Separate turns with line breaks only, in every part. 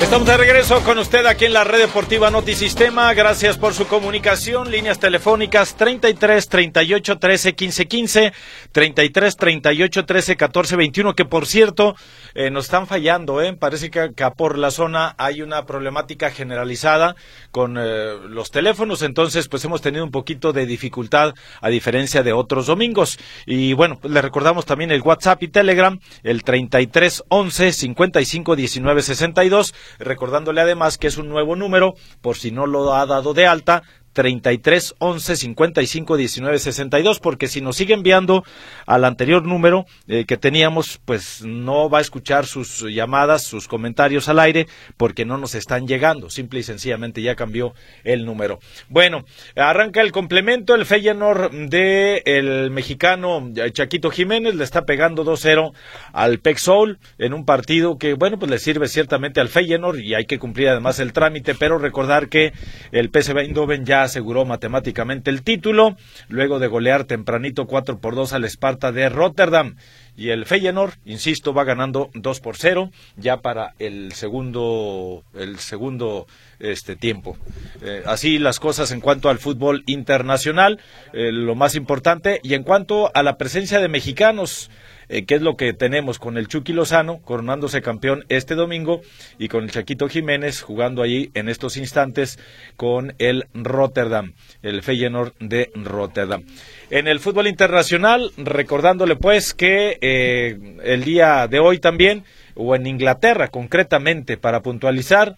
Estamos de regreso con usted aquí en la Red Deportiva Notisistema. Gracias por su comunicación. Líneas telefónicas 33 38 13 15 15, 33 38 13 14 21, que por cierto nos están fallando. Parece que acá por la zona hay una problemática generalizada con los teléfonos, entonces pues hemos tenido un poquito de dificultad a diferencia de otros domingos. Y bueno, le recordamos también el WhatsApp y Telegram, el 33 11 55 19 62. Recordándole además que es un nuevo número, por si no lo ha dado de alta, 33 11 55 19 62, porque si nos sigue enviando al anterior número que teníamos, pues no va a escuchar sus llamadas, sus comentarios al aire, porque no nos están llegando, simple y sencillamente ya cambió el número. Bueno, arranca el complemento, el Feyenoord de el mexicano Chaquito Jiménez le está pegando 2-0 al PEC Zwolle en un partido que, bueno, pues le sirve ciertamente al Feyenoord y hay que cumplir además el trámite, pero recordar que el PSV Eindhoven ya aseguró matemáticamente el título, luego de golear tempranito 4-2 al Sparta de Rotterdam. Y el Feyenoord, insisto, va ganando 2-0 ya para el segundo tiempo. Así las cosas en cuanto al fútbol internacional, lo más importante, y en cuanto a la presencia de mexicanos, que es lo que tenemos con el Chucky Lozano coronándose campeón este domingo y con el Chaquito Jiménez jugando allí en estos instantes con el Rotterdam, el Feyenoord de Rotterdam. En el fútbol internacional, recordándole pues que el día de hoy también, o en Inglaterra concretamente para puntualizar,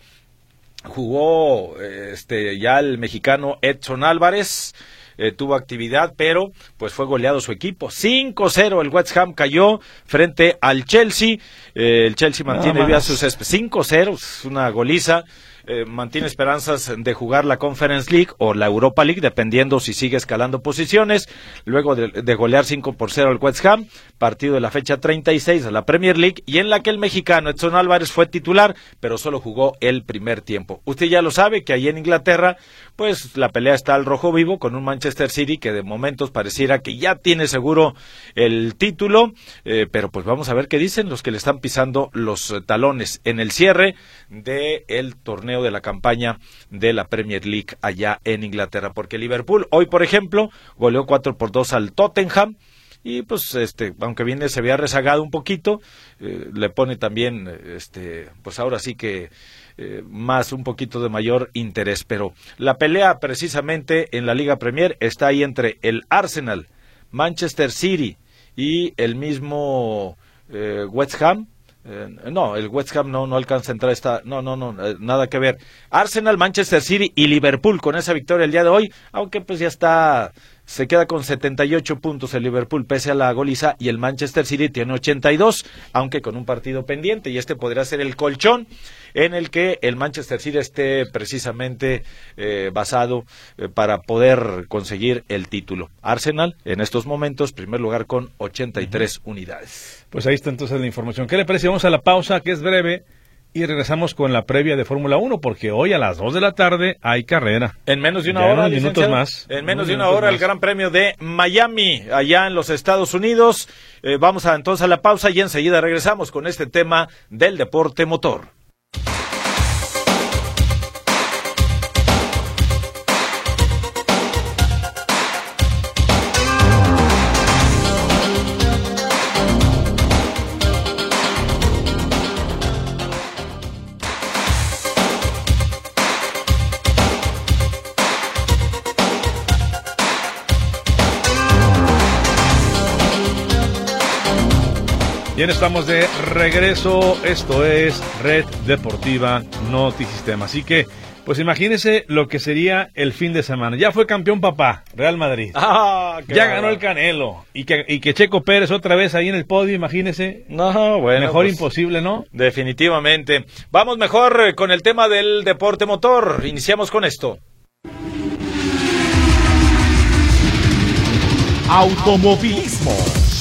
jugó ya el mexicano Edson Álvarez. Tuvo actividad, pero pues fue goleado su equipo. 5-0 el West Ham cayó frente al Chelsea. El Chelsea mantiene vía sus 5-0, es una goliza. Mantiene esperanzas de jugar la Conference League o la Europa League, dependiendo si sigue escalando posiciones, luego de golear 5-0 al West Ham, partido de la fecha 36 de la Premier League, y en la que el mexicano Edson Álvarez fue titular, pero solo jugó el primer tiempo. Usted ya lo sabe que ahí en Inglaterra, pues la pelea está al rojo vivo, con un Manchester City que de momentos pareciera que ya tiene seguro el título, pero pues vamos a ver qué dicen los que le están pisando los talones en el cierre del torneo de la campaña de la Premier League allá en Inglaterra, porque Liverpool hoy, por ejemplo, goleó 4-2 al Tottenham, y pues aunque se había rezagado un poquito, le pone también pues ahora sí que más un poquito de mayor interés, pero la pelea precisamente en la Liga Premier está ahí entre el Arsenal, Manchester City y el mismo West Ham. No, el West Ham no alcanza a entrar, nada que ver. Arsenal, Manchester City y Liverpool con esa victoria el día de hoy, aunque pues ya está, se queda con 78 puntos el Liverpool pese a la goliza, y el Manchester City tiene 82, aunque con un partido pendiente, y podría ser el colchón en el que el Manchester City esté precisamente basado para poder conseguir el título. Arsenal en estos momentos primer lugar con 83 unidades. Pues ahí está entonces la información. ¿Qué le parece? Vamos a la pausa, que es breve, y regresamos con la previa de Fórmula 1, porque hoy a las 2 de la tarde hay carrera. En menos de una hora, minutos más. En menos de una hora el Gran Premio de Miami, allá en los Estados Unidos. Vamos entonces a la pausa y enseguida regresamos con este tema del deporte motor. Bien, estamos de regreso, esto es Red Deportiva Notisistema, así que, pues imagínese lo que sería el fin de semana. Ya fue campeón papá, Real Madrid, ya ganó el Canelo, y que Checo Pérez otra vez ahí en el podio, imagínese. No, bueno, mejor pues, imposible, ¿no? Definitivamente. Vamos mejor con el tema del deporte motor, iniciamos con esto. Automovilismo.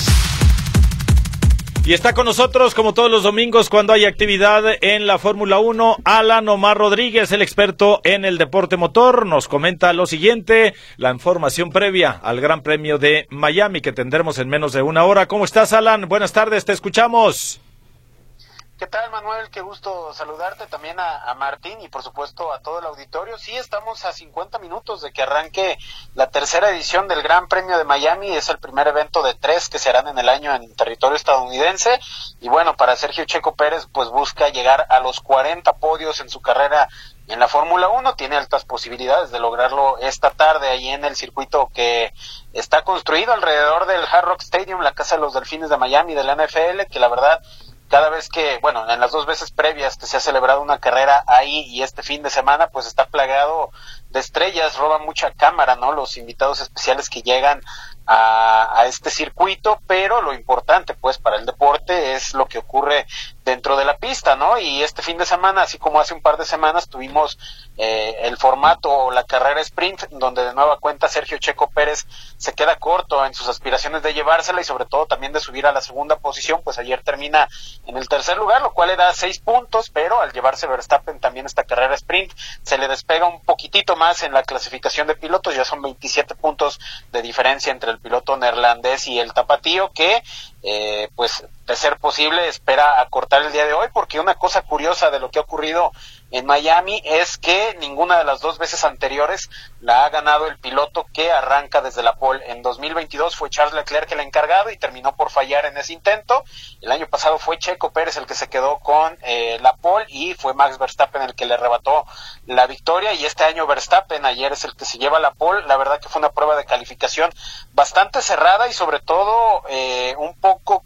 Y está con nosotros, como todos los domingos, cuando hay actividad en la Fórmula 1, Alan Omar Rodríguez, el experto en el deporte motor. Nos comenta lo siguiente, la información previa al Gran Premio de Miami, que tendremos en menos de una hora. ¿Cómo estás, Alan? Buenas tardes, te escuchamos.
¿Qué tal, Manuel? Qué gusto saludarte, también a Martín y por supuesto a todo el auditorio. Sí, estamos a 50 minutos de que arranque la tercera edición del Gran Premio de Miami. Es el primer evento de 3 que se harán en el año en territorio estadounidense. Y bueno, para Sergio Checo Pérez, pues busca llegar a los 40 podios en su carrera en la Fórmula 1. Tiene altas posibilidades de lograrlo esta tarde ahí en el circuito que está construido alrededor del Hard Rock Stadium, la casa de los Delfines de Miami de la NFL, que la verdad, cada vez que, bueno, en las 2 veces previas que se ha celebrado una carrera ahí y este fin de semana, pues está plagado de estrellas, roba mucha cámara, ¿no? Los invitados especiales que llegan a este circuito, pero lo importante, pues, para el deporte es lo que ocurre dentro de la pista, ¿no? Y este fin de semana, así como hace un par de semanas, tuvimos el formato o la carrera sprint, donde de nueva cuenta Sergio Checo Pérez se queda corto en sus aspiraciones de llevársela y sobre todo también de subir a la segunda posición. Pues ayer termina en el tercer lugar, lo cual le da 6 puntos, pero al llevarse Verstappen también esta carrera sprint, se le despega un poquitito más en la clasificación de pilotos. Ya son 27 puntos de diferencia entre el piloto neerlandés y el tapatío, que pues de ser posible espera acortar el día de hoy, porque una cosa curiosa de lo que ha ocurrido en Miami es que ninguna de las 2 veces anteriores la ha ganado el piloto que arranca desde la pole. En 2022 fue Charles Leclerc el encargado y terminó por fallar en ese intento. El año pasado fue Checo Pérez el que se quedó con la pole y fue Max Verstappen el que le arrebató la victoria, y este año Verstappen ayer es el que se lleva la pole. La verdad que fue una prueba de calificación bastante cerrada y sobre todo un poco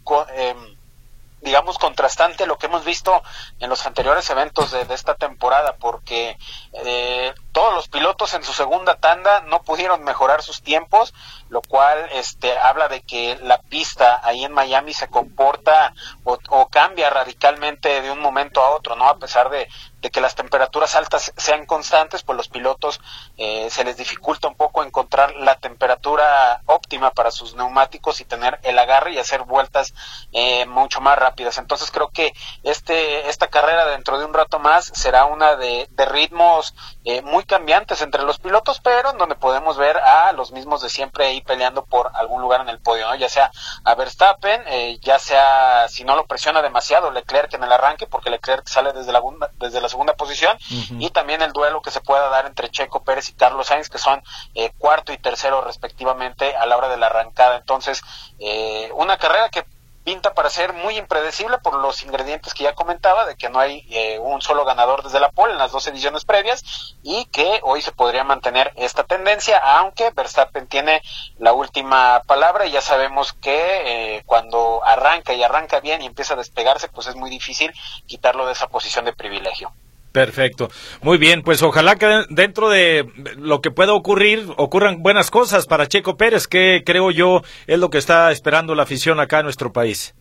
digamos contrastante lo que hemos visto en los anteriores eventos de esta temporada, porque todos los pilotos en su segunda tanda no pudieron mejorar sus tiempos, lo cual habla de que la pista ahí en Miami se comporta o cambia radicalmente de un momento a otro, ¿no? A pesar de que las temperaturas altas sean constantes, pues los pilotos se les dificulta un poco encontrar la temperatura óptima para sus neumáticos y tener el agarre y hacer vueltas mucho más rápidas. Entonces creo que esta carrera dentro de un rato más será una de ritmos muy cambiantes entre los pilotos, pero en donde podemos ver a los mismos de siempre ahí peleando por algún lugar en el podio, ¿no? Ya sea a Verstappen, ya sea, si no lo presiona demasiado, Leclerc en el arranque, porque Leclerc sale desde la segunda posición, y también el duelo que se pueda dar entre Checo Pérez y Carlos Sainz, que son cuarto y tercero respectivamente a la hora de la arrancada. Entonces, una carrera que pinta para ser muy impredecible por los ingredientes que ya comentaba, de que no hay un solo ganador desde la pole en las 2 ediciones previas, y que hoy se podría mantener esta tendencia, aunque Verstappen tiene la última palabra, y ya sabemos que cuando arranca bien y empieza a despegarse, pues es muy difícil quitarlo de esa posición de privilegio.
Perfecto, muy bien, pues ojalá que dentro de lo que pueda ocurran buenas cosas para Checo Pérez, que creo yo es lo que está esperando la afición acá en nuestro país.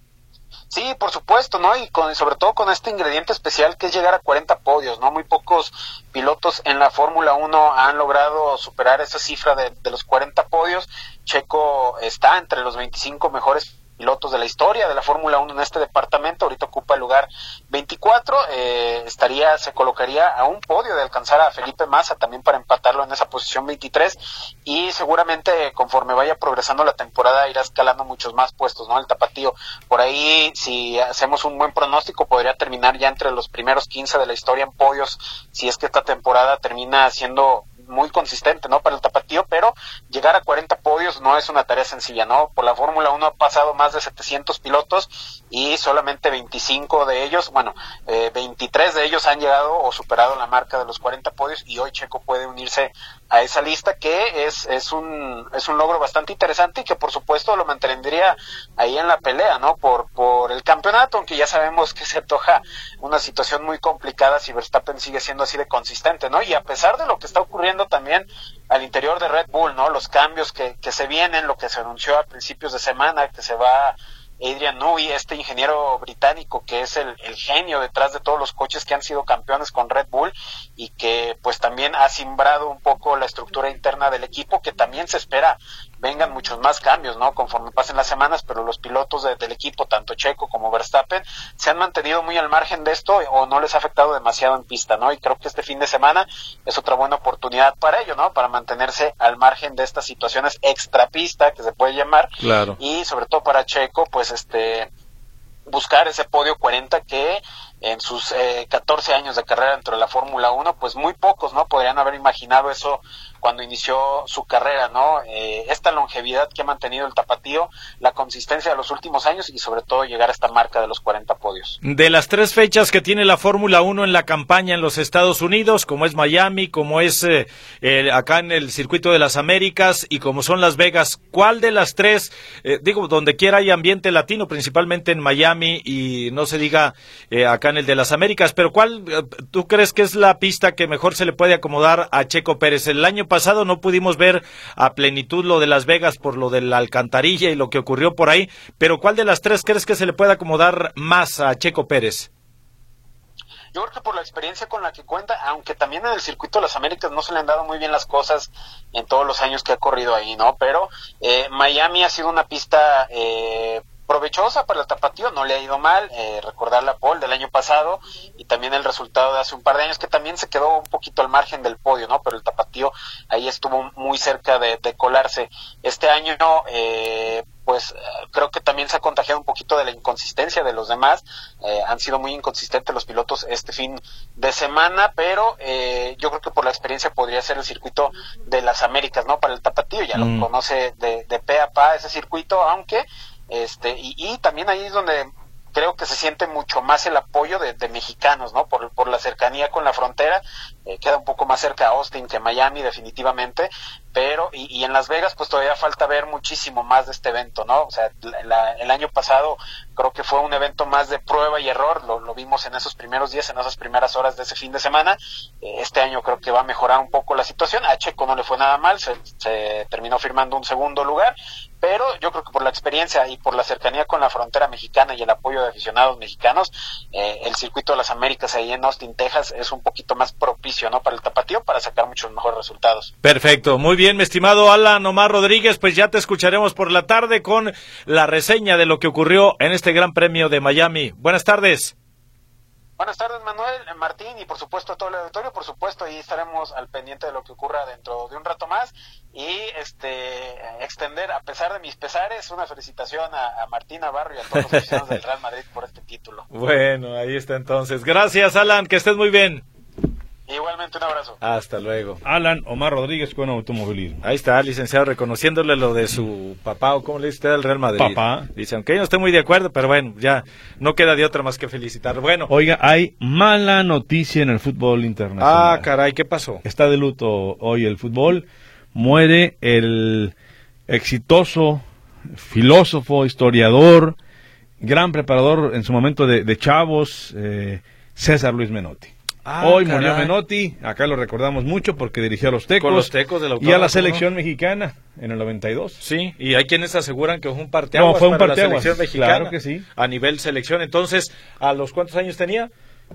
Sí, por supuesto, ¿no? Y sobre todo con este ingrediente especial que es llegar a 40 podios, ¿no? Muy pocos pilotos en la Fórmula 1 han logrado superar esa cifra de los 40 podios. Checo está entre los 25 mejores pilotos de la historia de la Fórmula 1 en este departamento. Ahorita ocupa el lugar 24, se colocaría a un podio de alcanzar a Felipe Massa también para empatarlo en esa posición 23, y seguramente conforme vaya progresando la temporada irá escalando muchos más puestos, ¿no? El tapatío, por ahí, si hacemos un buen pronóstico, podría terminar ya entre los primeros 15 de la historia en podios, si es que esta temporada termina siendo muy consistente, ¿no? Para el tapatío, pero llegar a 40 podios no es una tarea sencilla, ¿no? Por la Fórmula 1 ha pasado más de 700 pilotos y solamente 25 de ellos, 23 de ellos han llegado o superado la marca de los 40 podios, y hoy Checo puede unirse a esa lista, que es un logro bastante interesante y que por supuesto lo mantendría ahí en la pelea, ¿no? Por el campeonato, aunque ya sabemos que se antoja una situación muy complicada si Verstappen sigue siendo así de consistente, ¿no? Y a pesar de lo que está ocurriendo también al interior de Red Bull, ¿no? Los cambios que se vienen, lo que se anunció a principios de semana, que se va Adrian Newey, este ingeniero británico que es el genio detrás de todos los coches que han sido campeones con Red Bull, y que pues también ha simbrado un poco la estructura interna del equipo, que también se espera vengan muchos más cambios, ¿no? Conforme pasen las semanas, pero los pilotos del equipo, tanto Checo como Verstappen, se han mantenido muy al margen de esto o no les ha afectado demasiado en pista, ¿no? Y creo que este fin de semana es otra buena oportunidad para ello, ¿no? Para mantenerse al margen de estas situaciones extrapista, que se puede llamar.
Claro.
Y sobre todo para Checo, pues buscar ese podio 40 que en sus 14 años de carrera dentro de la Fórmula 1, pues muy pocos, ¿no? Podrían haber imaginado eso cuando inició su carrera, ¿no? Esta longevidad que ha mantenido el tapatío, la consistencia de los últimos años y sobre todo llegar a esta marca de los 40 podios.
De las 3 fechas que tiene la Fórmula 1 en la campaña en los Estados Unidos, como es Miami, como es acá en el Circuito de las Américas y como son Las Vegas, ¿cuál de las 3, donde quiera hay ambiente latino, principalmente en Miami y no se diga acá en el de las Américas, pero cuál tú crees que es la pista que mejor se le puede acomodar a Checo Pérez? El año pasado no pudimos ver a plenitud lo de Las Vegas por lo de la alcantarilla y lo que ocurrió por ahí, pero ¿cuál de las 3 crees que se le puede acomodar más a Checo Pérez?
Yo creo que por la experiencia con la que cuenta, aunque también en el Circuito de las Américas no se le han dado muy bien las cosas en todos los años que ha corrido ahí, ¿no? Pero Miami ha sido una pista provechosa para el tapatío, no le ha ido mal, recordar la pole del año pasado y también el resultado de hace un par de años que también se quedó un poquito al margen del podio, ¿no? Pero el tapatío ahí estuvo muy cerca de colarse. Este año pues creo que también se ha contagiado un poquito de la inconsistencia de los demás, han sido muy inconsistentes los pilotos este fin de semana, pero yo creo que por la experiencia podría ser el Circuito de las Américas, ¿no? Para el tapatío, ya lo conoce de pe a pa ese circuito, aunque y también ahí es donde creo que se siente mucho más el apoyo de mexicanos, ¿no? Por la cercanía con la frontera, queda un poco más cerca a Austin que Miami definitivamente, pero y en Las Vegas pues todavía falta ver muchísimo más de este evento, ¿no? O sea, el año pasado creo que fue un evento más de prueba y error, lo vimos en esos primeros días, en esas primeras horas de ese fin de semana. Este año creo que va a mejorar un poco la situación. A Checo no le fue nada mal, se terminó firmando un segundo lugar, pero yo creo que por la experiencia y por la cercanía con la frontera mexicana y el apoyo de aficionados mexicanos, el Circuito de las Américas ahí en Austin, Texas, es un poquito más propicio, ¿no? Para el tapatío, para sacar muchos mejores resultados.
Perfecto, muy bien, mi estimado Alan Omar Rodríguez, pues ya te escucharemos por la tarde con la reseña de lo que ocurrió en este Gran Premio de Miami. Buenas tardes.
Buenas tardes, Manuel, Martín, y por supuesto a todo el auditorio. Por supuesto, ahí estaremos al pendiente de lo que ocurra dentro de un rato más y extender, a pesar de mis pesares, una felicitación a Martín Navarro y a todos los aficionados del Real Madrid por este título.
Bueno, ahí está entonces. Gracias, Alan, que estés muy bien.
Igualmente, un abrazo.
Hasta luego.
Alan Omar Rodríguez con automovilismo.
Ahí está, licenciado, reconociéndole lo de su papá, o cómo le dice usted al Real Madrid.
Papá.
Dice, aunque yo no estoy muy de acuerdo, pero bueno, ya no queda de otra más que felicitarlo. Bueno.
Oiga, hay mala noticia en el fútbol internacional.
Ah, caray, ¿qué pasó?
Está de luto hoy el fútbol. Muere el exitoso filósofo, historiador, gran preparador en su momento de chavos, César Luis Menotti. Hoy
caray.
Murió Menotti, acá lo recordamos mucho porque dirigió a los Tecos,
Con los Tecos del
y a
Autódromo,
la selección mexicana en el 92.
Sí, y hay quienes aseguran que fue un parteaguas
fue un
para la
parteaguas,
selección mexicana.
claro que sí.
A nivel selección, entonces, ¿a los cuántos años tenía?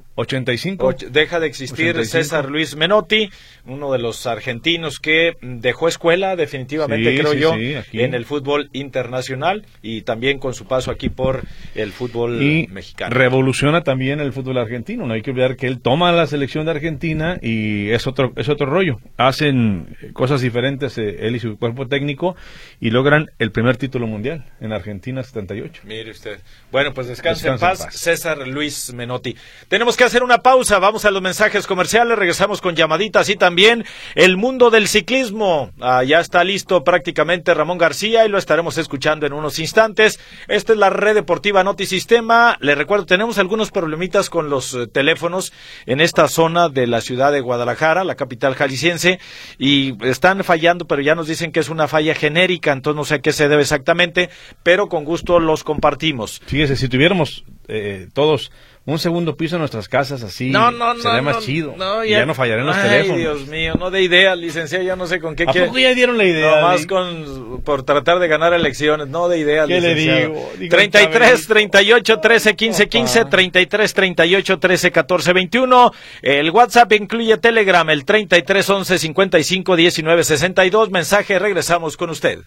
85.
Deja de existir
85.
César Luis Menotti, uno de los argentinos que dejó escuela definitivamente,
Sí,
creo
sí,
yo,
sí, aquí.
en el fútbol internacional y también con su paso aquí por el fútbol
Y
mexicano.
revoluciona también el fútbol argentino. No hay que olvidar que él toma la selección de Argentina y es otro rollo. Hacen cosas diferentes él y su cuerpo técnico y logran el primer título mundial en Argentina 78.
Mire usted. Bueno, pues descanse en
Descanse
paz,
en paz.
César Luis Menotti. Tenemos que hacer una pausa, vamos a los mensajes comerciales, regresamos con llamaditas y también el mundo del ciclismo. Ya está listo prácticamente Ramón García y lo estaremos escuchando en unos instantes. Esta es la red deportiva Notisistema. Les recuerdo, tenemos algunos problemitas con los teléfonos en esta zona de la ciudad de Guadalajara, la capital jalisciense, y están fallando, pero ya nos dicen que es una falla genérica, entonces no sé a qué se debe exactamente, pero con gusto los compartimos.
Fíjese, si tuviéramos todos un segundo piso en nuestras casas así, sería más chido. Y ya no fallarían los teléfonos.
Ay, Dios mío, no de idea, licenciado, ya no sé con qué
¿A
quiere.
poco ya dieron la idea?
Nomás por tratar de ganar elecciones, no de idea,
¿Qué
licenciado.
le digo?
33 38 13 15 15, 33 38 13 14 21. El WhatsApp incluye Telegram, el 33 11 55 19 62. Mensaje, regresamos con usted.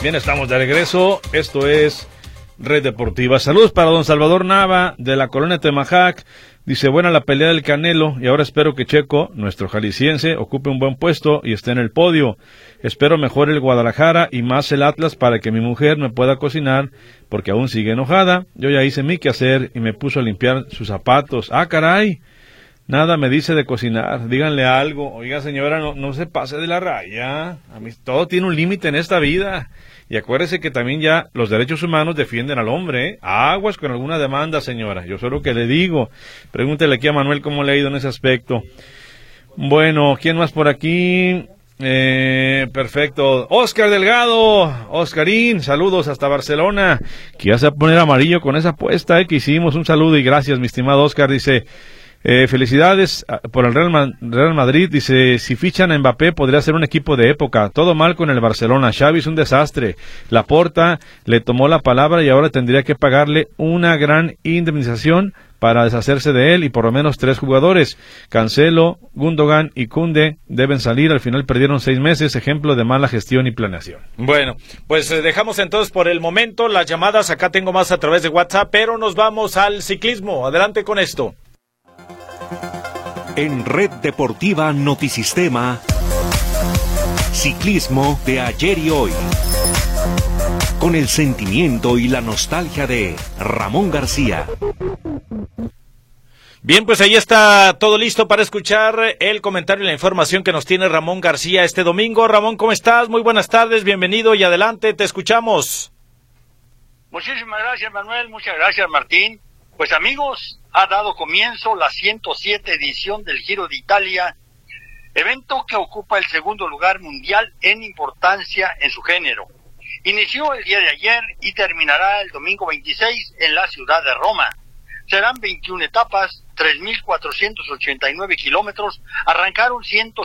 Bien, estamos de regreso. Esto es Red Deportiva. Saludos para don Salvador Nava, de la colonia Temajac. Dice, buena la pelea del Canelo, y ahora espero que Checo, nuestro jalisciense, ocupe un buen puesto y esté en el podio. Espero mejore el Guadalajara y más el Atlas para que mi mujer me pueda cocinar, porque aún sigue enojada. Yo ya hice mi quehacer y me puso a limpiar sus zapatos. ¡Ah, caray! Nada me dice de cocinar. Díganle algo. Oiga, señora, no se pase de la raya. A mí todo tiene un límite en esta vida. Y acuérdese que también ya los derechos humanos defienden al hombre, ¿eh? Aguas con alguna demanda, señora. Yo solo que le digo. Pregúntele aquí a Manuel cómo le ha ido en ese aspecto. Bueno, ¿quién más por aquí? Perfecto. Oscar Delgado. Oscarín, saludos hasta Barcelona. Que ya se va a poner amarillo con esa apuesta, que hicimos. Un saludo y gracias, mi estimado Oscar. Dice... felicidades por el Real Madrid. Dice, si fichan a Mbappé podría ser un equipo de época. Todo mal con el Barcelona. Xavi es un desastre. Laporta le tomó la palabra y ahora tendría que pagarle una gran indemnización para deshacerse de él y por lo menos 3 jugadores. Cancelo, Gundogan y Koundé deben salir. Al final perdieron 6 meses. Ejemplo de mala gestión y planeación.
Bueno, pues dejamos entonces por el momento las llamadas. Acá tengo más a través de WhatsApp, pero nos vamos al ciclismo. Adelante con esto.
En Red Deportiva Notisistema, ciclismo de ayer y hoy, con el sentimiento y la nostalgia de Ramón García.
Bien, pues ahí está todo listo para escuchar el comentario y la información que nos tiene Ramón García este domingo. Ramón, ¿cómo estás? Muy buenas tardes, bienvenido y adelante, te escuchamos.
Muchísimas gracias, Manuel, muchas gracias, Martín. Pues amigos, ha dado comienzo la 107 edición del Giro de Italia, evento que ocupa el segundo lugar mundial en importancia en su género. Inició el día de ayer y terminará el domingo 26 en la ciudad de Roma. Serán 21 etapas, 3.489 kilómetros, arrancaron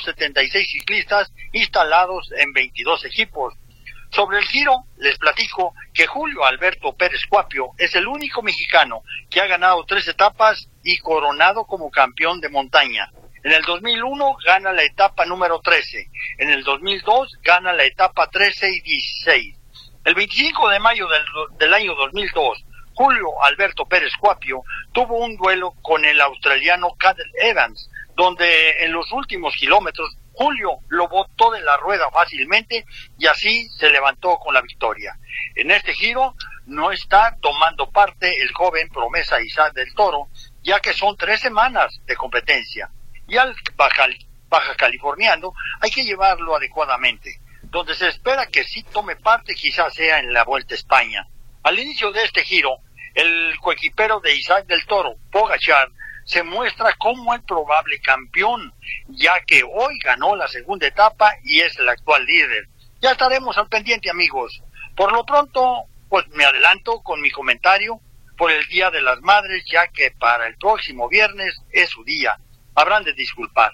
176 ciclistas instalados en 22 equipos. Sobre el Giro, les platico que Julio Alberto Pérez Cuapio es el único mexicano que ha ganado 3 etapas y coronado como campeón de montaña. En el 2001 gana la etapa número 13, en el 2002 gana la etapa 13 y 16. El 25 de mayo del año 2002, Julio Alberto Pérez Cuapio tuvo un duelo con el australiano Cadel Evans, donde en los últimos kilómetros Julio lo botó de la rueda fácilmente y así se levantó con la victoria. En este Giro no está tomando parte el joven promesa Isaac del Toro, ya que son 3 semanas de competencia. Y al baja californiano hay que llevarlo adecuadamente. Donde se espera que sí tome parte quizás sea en la Vuelta a España. Al inicio de este Giro, el coequipero de Isaac del Toro, Pogačar, se muestra como el probable campeón, ya que hoy ganó la segunda etapa y es el actual líder. Ya estaremos al pendiente, amigos. Por lo pronto, pues me adelanto con mi comentario por el Día de las Madres, ya que para el próximo viernes es su día. Habrán de disculpar.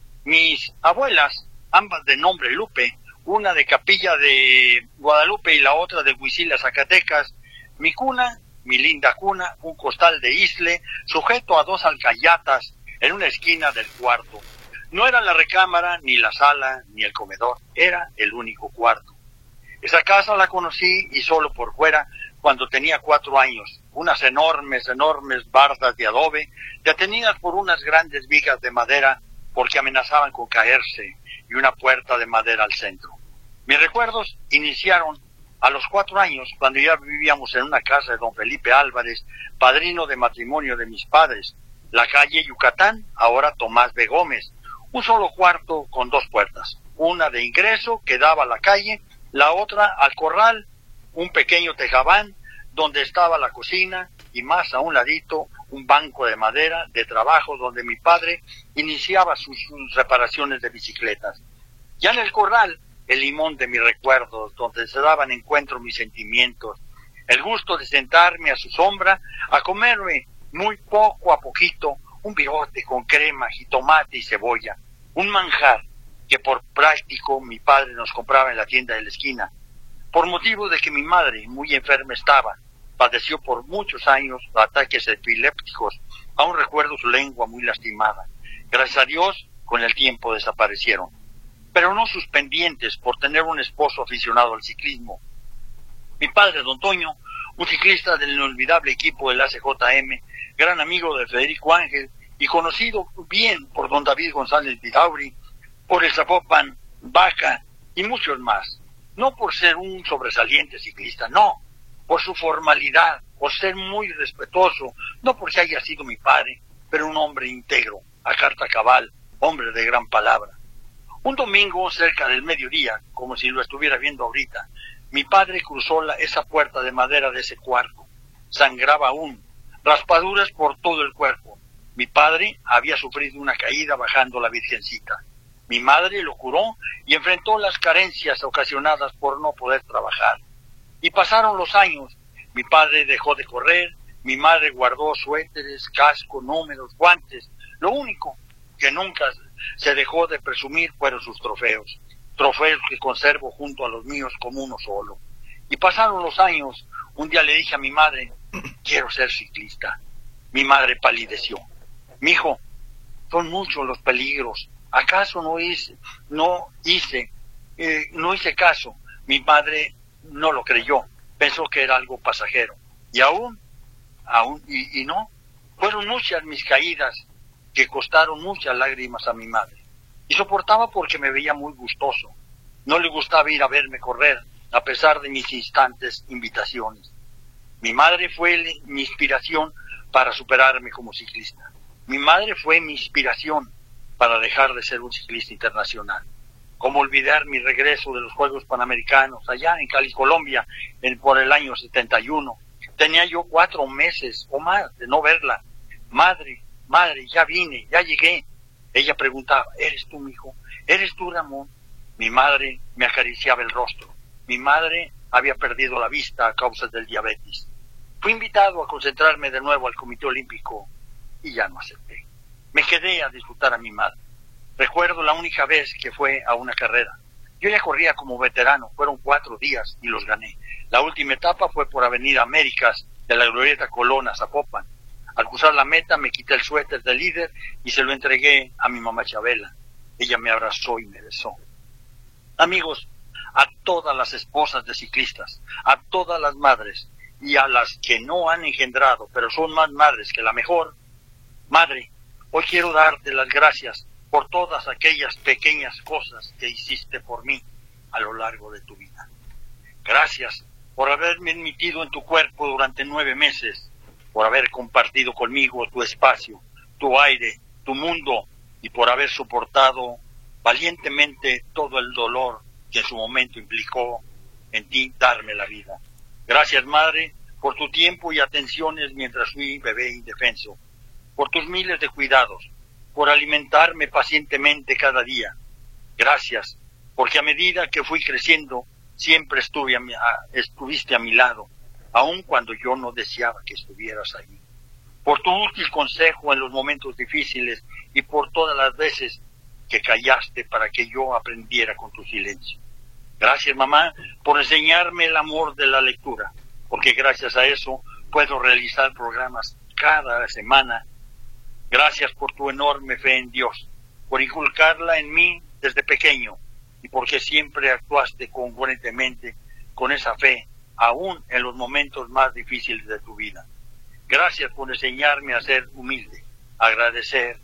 Mis abuelas, ambas de nombre Lupe, una de Capilla de Guadalupe y la otra de Huizila, Zacatecas, mi cuna, mi linda cuna, un costal de isle, sujeto a 2 alcayatas en una esquina del cuarto. No era la recámara, ni la sala, ni el comedor, era el único cuarto. Esa casa la conocí y solo por fuera cuando tenía 4 años. Unas enormes bardas de adobe, detenidas por unas grandes vigas de madera porque amenazaban con caerse, y una puerta de madera al centro. Mis recuerdos iniciaron a los 4 años, cuando ya vivíamos en una casa de don Felipe Álvarez, padrino de matrimonio de mis padres, la calle Yucatán, ahora Tomás B. Gómez, un solo cuarto con 2 puertas, una de ingreso que daba a la calle, la otra al corral, un pequeño tejabán donde estaba la cocina y más a un ladito un banco de madera de trabajo donde mi padre iniciaba sus reparaciones de bicicletas. Ya en el corral, el limón de mis recuerdos, donde se daban encuentro mis sentimientos, el gusto de sentarme a su sombra, a comerme muy poco a poquito un bigote con crema, jitomate y cebolla, un manjar que por práctico mi padre nos compraba en la tienda de la esquina. Por motivo de que mi madre, muy enferma estaba, padeció por muchos años ataques epilépticos, aún recuerdo su lengua muy lastimada. Gracias a Dios, con el tiempo desaparecieron. Pero no sus pendientes por tener un esposo aficionado al ciclismo. Mi padre, don Toño, un ciclista del inolvidable equipo del ACJM, gran amigo de Federico Ángel y conocido bien por don David González Vidauri, por el Zapopan, Vaca y muchos más. No por ser un sobresaliente ciclista, no, por su formalidad, por ser muy respetuoso, no porque haya sido mi padre, pero un hombre íntegro, a carta cabal, hombre de gran palabra. Un domingo, cerca del mediodía, como si lo estuviera viendo ahorita, mi padre cruzó esa puerta de madera de ese cuarto. Sangraba aún, raspaduras por todo el cuerpo. Mi padre había sufrido una caída bajando la Virgencita. Mi madre lo curó y enfrentó las carencias ocasionadas por no poder trabajar. Y pasaron los años. Mi padre dejó de correr, mi madre guardó suéteres, casco, números, guantes. Lo único que nunca se dejó de presumir fueron sus trofeos. Trofeos que conservo junto a los míos como uno solo. Y pasaron los años. Un día le dije a mi madre, quiero ser ciclista. Mi madre palideció. Mijo, son muchos los peligros. ¿Acaso no hice caso? Mi madre no lo creyó. Pensó que era algo pasajero. Y y no. Fueron muchas mis caídas que costaron muchas lágrimas a mi madre. Y soportaba porque me veía muy gustoso. No le gustaba ir a verme correr, a pesar de mis instantes invitaciones. Mi madre fue mi inspiración para superarme como ciclista. Mi madre fue mi inspiración para dejar de ser un ciclista internacional. ¿Cómo olvidar mi regreso de los Juegos Panamericanos allá en Cali, Colombia, por el año 71? Tenía yo 4 meses o más de no verla. Madre, ya vine, ya llegué. Ella preguntaba, ¿eres tú, mijo? ¿Eres tú, Ramón? Mi madre me acariciaba el rostro. Mi madre había perdido la vista a causa del diabetes. Fui invitado a concentrarme de nuevo al Comité Olímpico y ya no acepté. Me quedé a disfrutar a mi madre. Recuerdo la única vez que fue a una carrera. Yo ya corría como veterano, fueron 4 días y los gané. La última etapa fue por Avenida Américas, de la Glorieta Colón a Zapopan. Al cruzar la meta me quité el suéter de líder y se lo entregué a mi mamá Chabela. Ella me abrazó y me besó. Amigos, a todas las esposas de ciclistas, a todas las madres y a las que no han engendrado, pero son más madres que la mejor, madre, hoy quiero darte las gracias por todas aquellas pequeñas cosas que hiciste por mí a lo largo de tu vida. Gracias por haberme admitido en tu cuerpo durante 9 meses, por haber compartido conmigo tu espacio, tu aire, tu mundo, y por haber soportado valientemente todo el dolor que en su momento implicó en ti darme la vida. Gracias, madre, por tu tiempo y atenciones mientras fui bebé indefenso, por tus miles de cuidados, por alimentarme pacientemente cada día. Gracias, porque a medida que fui creciendo, siempre estuviste a mi lado, aun cuando yo no deseaba que estuvieras ahí. Por tu útil consejo en los momentos difíciles y por todas las veces que callaste para que yo aprendiera con tu silencio. Gracias, mamá, por enseñarme el amor de la lectura, porque gracias a eso puedo realizar programas cada semana. Gracias por tu enorme fe en Dios, por inculcarla en mí desde pequeño y porque siempre actuaste congruentemente con esa fe, aún en los momentos más difíciles de tu vida. Gracias por enseñarme a ser humilde, agradecer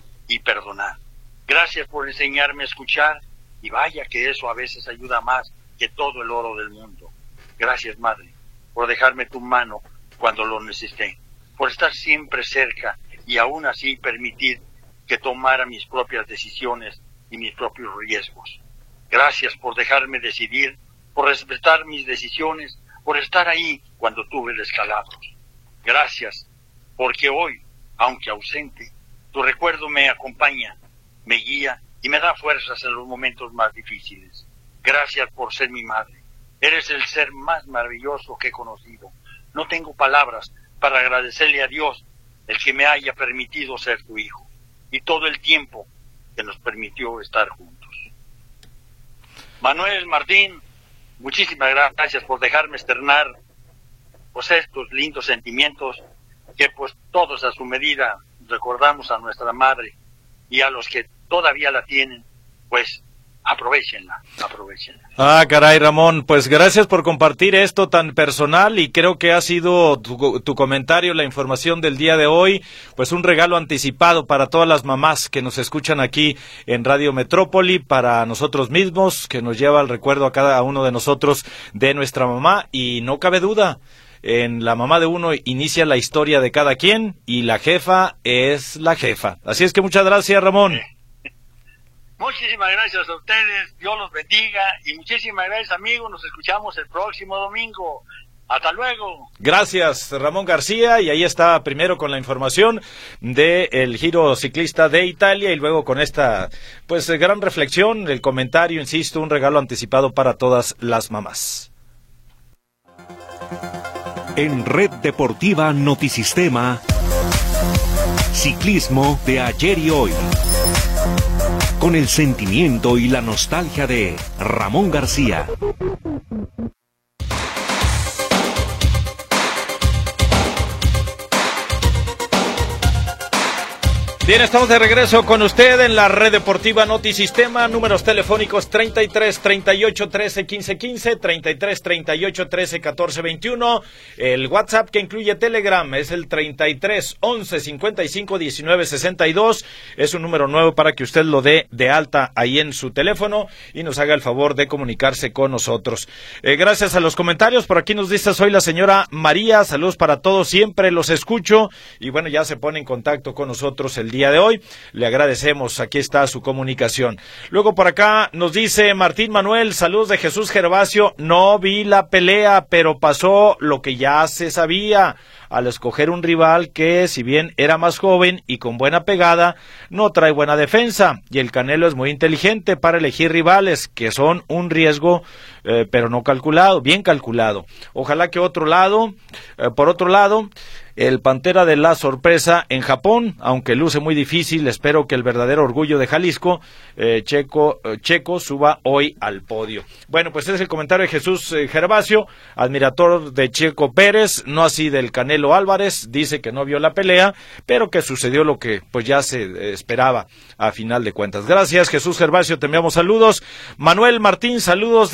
y perdonar. Gracias por enseñarme a escuchar, y vaya que eso a veces ayuda más que todo el oro del mundo. Gracias, madre, por dejarme tu mano cuando lo necesité, por estar siempre cerca y aún así permitir que tomara mis propias decisiones y mis propios riesgos. Gracias por dejarme decidir, por respetar mis decisiones, por estar ahí cuando tuve descalabros. Gracias, porque hoy, aunque ausente, tu recuerdo me acompaña, me guía y me da fuerzas en los momentos más difíciles. Gracias por ser mi madre. Eres el ser más maravilloso que he conocido. No tengo palabras para agradecerle a Dios el que me haya permitido ser tu hijo y todo el tiempo que nos permitió estar juntos. Manuel, Martín, muchísimas gracias por dejarme externar pues estos lindos sentimientos que pues todos a su medida recordamos a nuestra madre, y a los que todavía la tienen, pues Aprovechenla.
Ah, caray, Ramón, pues gracias por compartir esto tan personal y creo que ha sido tu comentario, la información del día de hoy, pues un regalo anticipado para todas las mamás que nos escuchan aquí en Radio Metrópoli, para nosotros mismos, que nos lleva al recuerdo a cada uno de nosotros de nuestra mamá, y no cabe duda, en la mamá de uno inicia la historia de cada quien y la jefa es la jefa. Así es que muchas gracias, Ramón.
Muchísimas gracias a ustedes, Dios los bendiga, y muchísimas gracias, amigos, nos escuchamos el próximo domingo. Hasta luego.
Gracias, Ramón García, y ahí está primero con la información del Giro Ciclista de Italia y luego con esta pues gran reflexión, el comentario, insisto, un regalo anticipado para todas las mamás.
En Red Deportiva Notisistema, ciclismo de ayer y hoy, con el sentimiento y la nostalgia de Ramón García.
Bien, estamos de regreso con usted en la Red Deportiva Notisistema, números telefónicos 33 38 13 15 15, 33 38 13 14 21, el WhatsApp que incluye Telegram es el 33 11 55 19 62, es un número nuevo para que usted lo dé de alta ahí en su teléfono y nos haga el favor de comunicarse con nosotros. Gracias a los comentarios, por aquí nos dice, soy la señora María, saludos para todos, siempre los escucho, y bueno, ya se pone en contacto con nosotros el día de hoy, le agradecemos, aquí está su comunicación. Luego por acá nos dice Martín Manuel, saludos de Jesús Gervasio, no vi la pelea, pero pasó lo que ya se sabía, al escoger un rival que, si bien era más joven y con buena pegada, no trae buena defensa, y el Canelo es muy inteligente para elegir rivales que son un riesgo, pero no calculado, bien calculado. Ojalá que por otro lado, el Pantera de la sorpresa en Japón, aunque luce muy difícil, espero que el verdadero orgullo de Jalisco, Checo, suba hoy al podio. Bueno, pues ese es el comentario de Jesús Gervasio, admirador de Checo Pérez, no así del Canelo Álvarez, dice que no vio la pelea, pero que sucedió lo que pues ya se esperaba a final de cuentas. Gracias, Jesús Gervasio, te enviamos saludos. Manuel Martín, saludos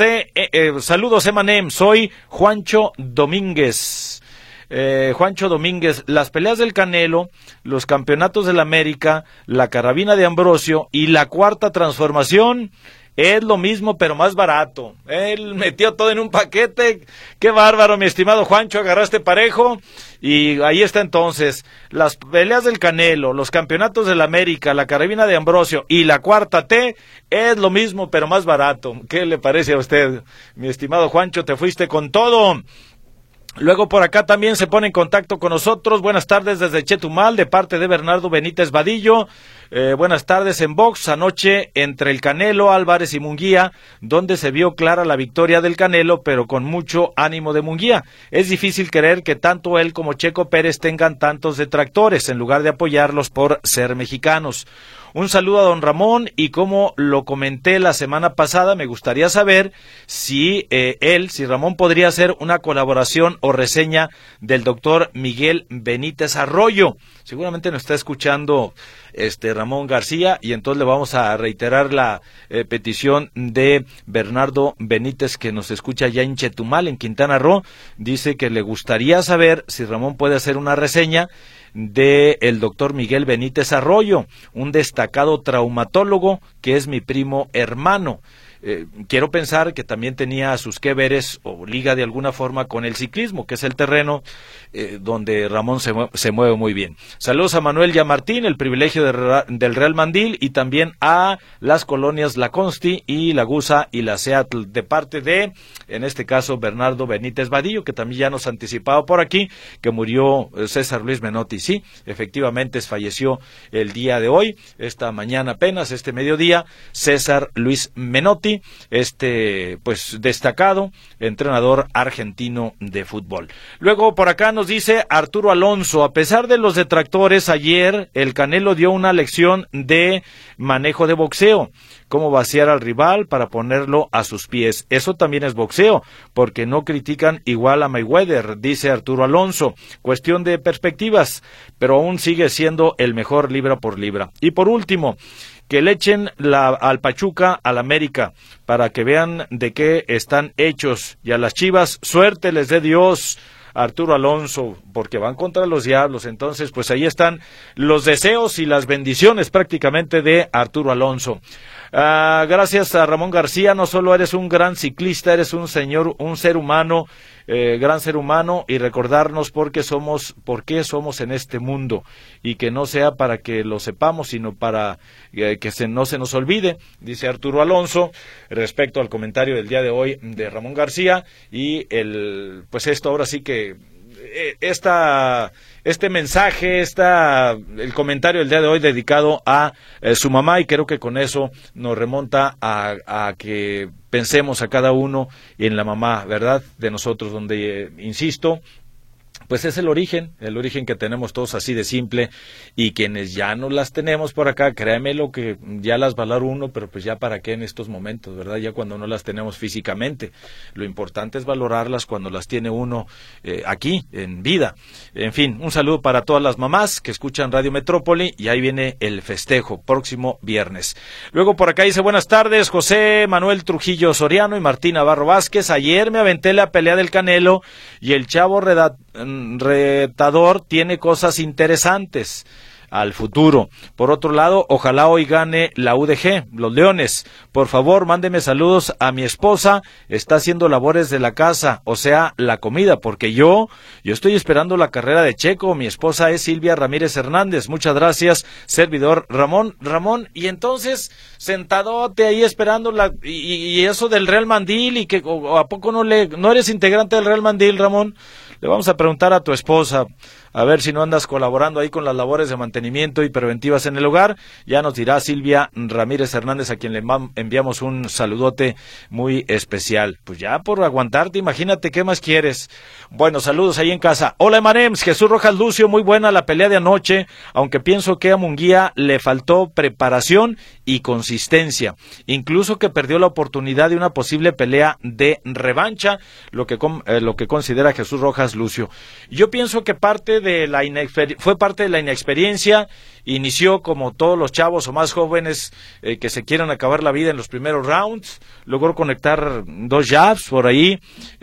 Emanem, soy Juancho Domínguez. Juancho Domínguez, las peleas del Canelo, los campeonatos del América, la carabina de Ambrosio y la cuarta transformación es lo mismo pero más barato. Él metió todo en un paquete. Qué bárbaro, mi estimado Juancho, agarraste parejo. Y ahí está entonces, las peleas del Canelo, los campeonatos del América, la carabina de Ambrosio y la cuarta T es lo mismo pero más barato. ¿Qué le parece a usted, mi estimado Juancho? Te fuiste con todo. Luego por acá también se pone en contacto con nosotros. Buenas tardes desde Chetumal, de parte de Bernardo Benítez Vadillo. Buenas tardes en box, anoche entre el Canelo, Álvarez y Munguía, donde se vio clara la victoria del Canelo, pero con mucho ánimo de Munguía. Es difícil creer que tanto él como Checo Pérez tengan tantos detractores, en lugar de apoyarlos por ser mexicanos. Un saludo a don Ramón, y como lo comenté la semana pasada, me gustaría saber si Ramón podría hacer una colaboración o reseña del doctor Miguel Benítez Arroyo. Seguramente nos está escuchando Ramón García, y entonces le vamos a reiterar la petición de Bernardo Benítez, que nos escucha ya en Chetumal, en Quintana Roo. Dice que le gustaría saber si Ramón puede hacer una reseña de el doctor Miguel Benítez Arroyo, un destacado traumatólogo que es mi primo hermano. Quiero pensar que también tenía sus que veres o liga de alguna forma con el ciclismo, que es el terreno donde Ramón se mueve muy bien. Saludos a Manuel y a Martín, el privilegio del Real Mandil, y también a las colonias La Consti y La Gusa y La Seattle, de parte de, en este caso, Bernardo Benítez Vadillo, que también ya nos anticipaba por aquí que murió César Luis Menotti. Sí, efectivamente falleció el día de hoy, esta mañana apenas, este mediodía, César Luis Menotti, pues destacado entrenador argentino de fútbol. Luego por acá nos dice Arturo Alonso, a pesar de los detractores, ayer el Canelo dio una lección de manejo de boxeo, cómo vaciar al rival para ponerlo a sus pies. Eso también es boxeo, porque no critican igual a Mayweather, dice Arturo Alonso. Cuestión de perspectivas, pero aún sigue siendo el mejor libra por libra. Y por último, que le echen al Pachuca al América para que vean de qué están hechos, y a las Chivas suerte les dé Dios, Arturo Alonso, porque van contra los Diablos. Entonces pues ahí están los deseos y las bendiciones prácticamente de Arturo Alonso. Gracias a Ramón García, no solo eres un gran ciclista, eres un ser humano, gran ser humano, y recordarnos por qué somos en este mundo, y que no sea para que lo sepamos, sino para que no se nos olvide, dice Arturo Alonso, respecto al comentario del día de hoy de Ramón García. Y pues esto ahora sí que este mensaje, el comentario del día de hoy dedicado a su mamá, y creo que con eso nos remonta a que pensemos a cada uno en la mamá, ¿verdad?, de nosotros, donde, insisto, pues es el origen que tenemos todos así de simple, y quienes ya no las tenemos por acá, créanmelo que ya las valora uno, pero pues ya para qué en estos momentos, ¿verdad? Ya cuando no las tenemos físicamente, lo importante es valorarlas cuando las tiene uno aquí, en vida. En fin, un saludo para todas las mamás que escuchan Radio Metrópoli, y ahí viene el festejo, próximo viernes. Luego por acá dice, buenas tardes, José Manuel Trujillo Soriano y Martín Navarro Vázquez, ayer me aventé la pelea del Canelo, y el chavo retador tiene cosas interesantes al futuro. Por otro lado, ojalá hoy gane la UDG, los Leones. Por favor, mándeme saludos a mi esposa, está haciendo labores de la casa, o sea, la comida, porque yo estoy esperando la carrera de Checo. Mi esposa es Silvia Ramírez Hernández. Muchas gracias, servidor Ramón, y entonces, sentadote ahí esperando y eso del Real Mandil, y que ¿a poco no eres integrante del Real Mandil, Ramón? Le vamos a preguntar a tu esposa, a ver si no andas colaborando ahí con las labores de mantenimiento y preventivas en el hogar. Ya nos dirá Silvia Ramírez Hernández, a quien le enviamos un saludote muy especial. Pues ya por aguantarte, imagínate, ¿qué más quieres? Bueno, saludos ahí en casa. Hola, Emanems, Jesús Rojas Lucio, muy buena la pelea de anoche, aunque pienso que a Munguía le faltó preparación y consistencia, incluso que perdió la oportunidad de una posible pelea de revancha, lo que considera Jesús Rojas Lucio. Yo pienso que fue parte de la inexperiencia. Inició como todos los chavos o más jóvenes que se quieran acabar la vida en los primeros rounds, logró conectar 2 jabs por ahí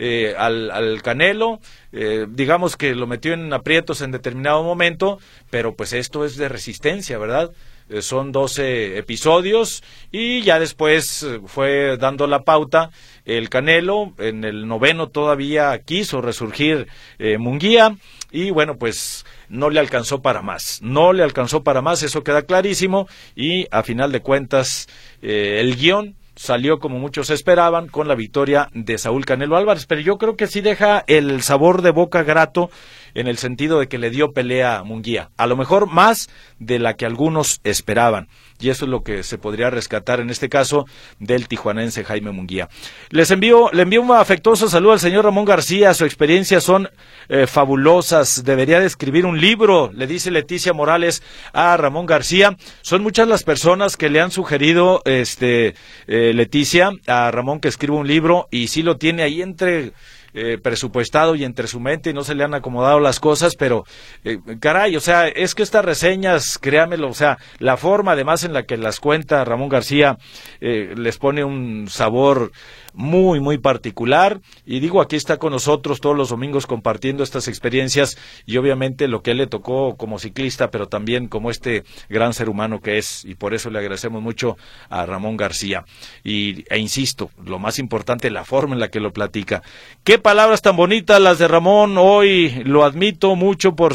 al Canelo, digamos que lo metió en aprietos en determinado momento, pero pues esto es de resistencia, ¿verdad? Son 12 episodios, y ya después fue dando la pauta el Canelo. En el 9º todavía quiso resurgir Munguía, y bueno, pues no le alcanzó para más, eso queda clarísimo, y a final de cuentas el guión salió como muchos esperaban, con la victoria de Saúl Canelo Álvarez, pero yo creo que sí deja el sabor de boca grato, en el sentido de que le dio pelea a Munguía, a lo mejor más de la que algunos esperaban, y eso es lo que se podría rescatar en este caso del tijuanense Jaime Munguía. Le envío un afectuoso saludo al señor Ramón García, sus experiencias son fabulosas, debería de escribir un libro, le dice Leticia Morales a Ramón García. Son muchas las personas que le han sugerido, Leticia, a Ramón que escriba un libro, y sí lo tiene ahí entre presupuestado y entre su mente, y no se le han acomodado las cosas, pero caray, o sea, es que estas reseñas, créamelo, o sea, la forma además en la que las cuenta Ramón García les pone un sabor muy, muy particular, y digo, aquí está con nosotros todos los domingos compartiendo estas experiencias, y obviamente lo que a él le tocó como ciclista, pero también como este gran ser humano que es, y por eso le agradecemos mucho a Ramón García, e insisto, lo más importante, la forma en la que lo platica. Qué palabras tan bonitas las de Ramón, hoy lo admito mucho por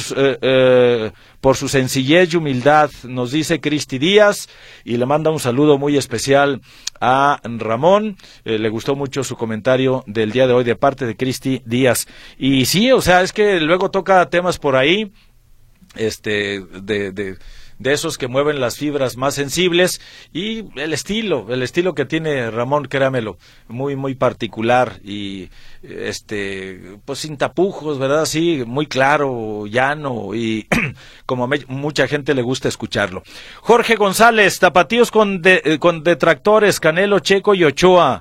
su sencillez y humildad, nos dice Cristi Díaz, y le manda un saludo muy especial a Ramón. Le gustó mucho su comentario del día de hoy de parte de Cristi Díaz, y sí, o sea, es que luego toca temas por ahí de esos que mueven las fibras más sensibles, y el estilo que tiene Ramón, créamelo, muy, muy particular, y pues sin tapujos, ¿verdad? Sí, muy claro, llano, y como a mucha gente le gusta escucharlo. Jorge González, tapatíos con detractores, Canelo, Checo y Ochoa.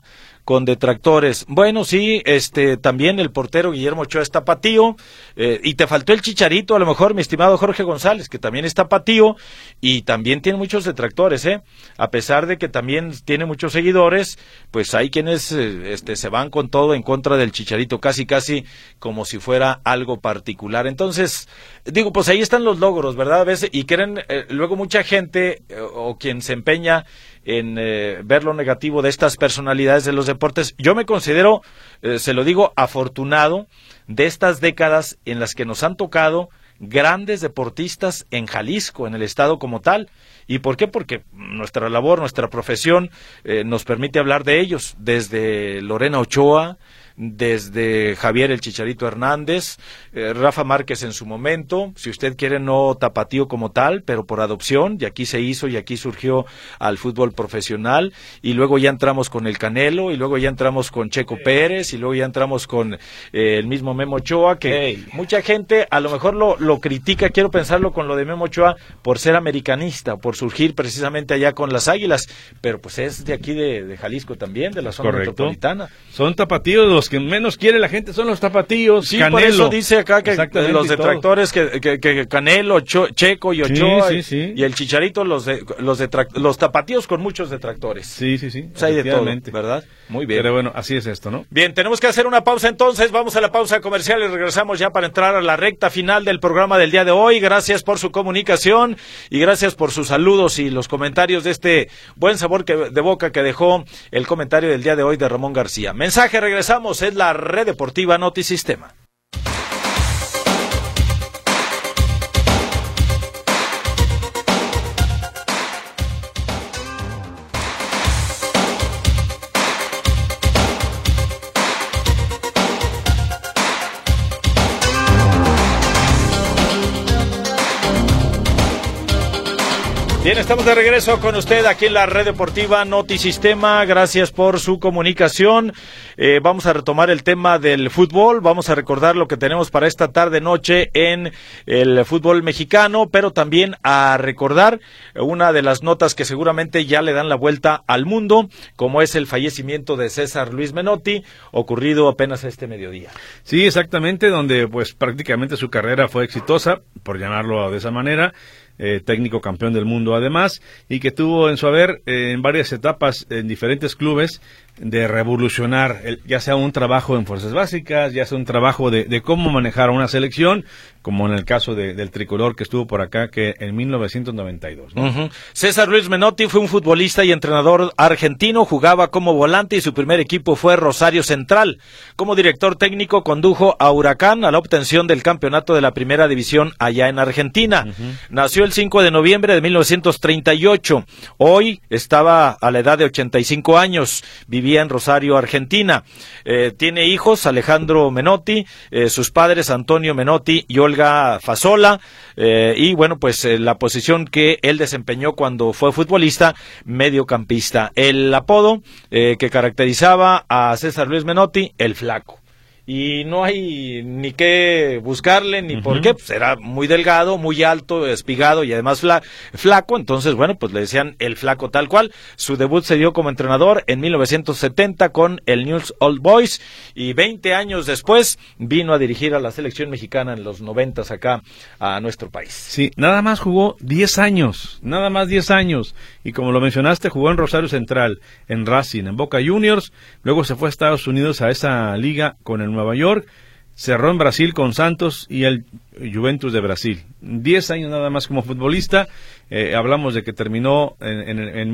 con detractores. Bueno, sí, también el portero Guillermo Ochoa es tapatío, y te faltó el Chicharito, a lo mejor, mi estimado Jorge González, que también es tapatío, y también tiene muchos detractores, a pesar de que también tiene muchos seguidores, pues hay quienes se van con todo en contra del Chicharito, casi como si fuera algo particular. Entonces, digo, pues ahí están los logros, ¿verdad? A veces, y quieren, luego mucha gente, o quien se empeña en ver lo negativo de estas personalidades de los deportes. Yo me considero, se lo digo, afortunado de estas décadas en las que nos han tocado grandes deportistas en Jalisco, en el estado como tal. ¿Y por qué? Porque nuestra labor, nuestra profesión nos permite hablar de ellos, desde Lorena Ochoa, desde Javier el Chicharito Hernández, Rafa Márquez en su momento, si usted quiere no tapatío como tal, pero por adopción, y aquí se hizo y aquí surgió al fútbol profesional, y luego ya entramos con el Canelo, y luego ya entramos con Checo Pérez, y luego ya entramos con el mismo Memo Ochoa, que mucha gente a lo mejor lo critica, quiero pensarlo con lo de Memo Ochoa, por ser americanista, por surgir precisamente allá con las Águilas, pero pues es de aquí de Jalisco también, de la zona metropolitana.
Son tapatíos, los que menos quiere la gente son los tapatíos.
Sí,
Canelo.
por eso dice acá que los detractores que Canelo, Checo y Ochoa, y el Chicharito, los tapatíos con muchos detractores.
Sí.
Pues hay de todo, ¿verdad? Muy bien.
Pero bueno, así es esto, ¿no?
Bien, tenemos que hacer una pausa entonces, vamos a la pausa comercial y regresamos ya para entrar a la recta final del programa del día de hoy. Gracias por su comunicación y gracias por sus saludos y los comentarios de este buen sabor de boca que dejó el comentario del día de hoy de Ramón García. Mensaje, regresamos, es la Red Deportiva Notisistema. Bien, estamos de regreso con usted aquí en la Red Deportiva Notisistema. Gracias por su comunicación. Vamos a retomar el tema del fútbol. Vamos a recordar lo que tenemos para esta tarde-noche en el fútbol mexicano, pero también a recordar una de las notas que seguramente ya le dan la vuelta al mundo, como es el fallecimiento de César Luis Menotti, ocurrido apenas este mediodía.
Sí, exactamente, donde pues prácticamente su carrera fue exitosa, por llamarlo de esa manera. Técnico campeón del mundo además, y que tuvo en su haber en varias etapas en diferentes clubes de revolucionar, ya sea un trabajo en fuerzas básicas, ya sea un trabajo de cómo manejar una selección, como en el caso del tricolor que estuvo por acá, que en 1992, ¿no?
César Luis Menotti fue un futbolista y entrenador argentino, jugaba como volante y su primer equipo fue Rosario Central. Como director técnico condujo a Huracán a la obtención del campeonato de la primera división allá en Argentina. Nació el 5 de noviembre de 1938. Hoy estaba a la edad de 85 años. Vivía en Rosario, Argentina. Tiene hijos, Alejandro Menotti, sus padres Antonio Menotti y Olga Fasola, y bueno, pues la posición que él desempeñó cuando fue futbolista, mediocampista. El apodo que caracterizaba a César Luis Menotti, el Flaco. Y no hay ni qué buscarle, ni por qué, pues era muy delgado, muy alto, espigado y además flaco, entonces bueno, pues le decían el Flaco tal cual. Su debut se dio como entrenador en 1970 con el Newell's Old Boys, y 20 años después vino a dirigir a la selección mexicana en los 90 acá a nuestro país.
Sí, nada más jugó 10 años, nada más 10 años, y como lo mencionaste, jugó en Rosario Central, en Racing, en Boca Juniors, luego se fue a Estados Unidos a esa liga con el Nueva York, cerró en Brasil con Santos y el Juventus de Brasil. 10 años nada más como futbolista. Hablamos de que terminó en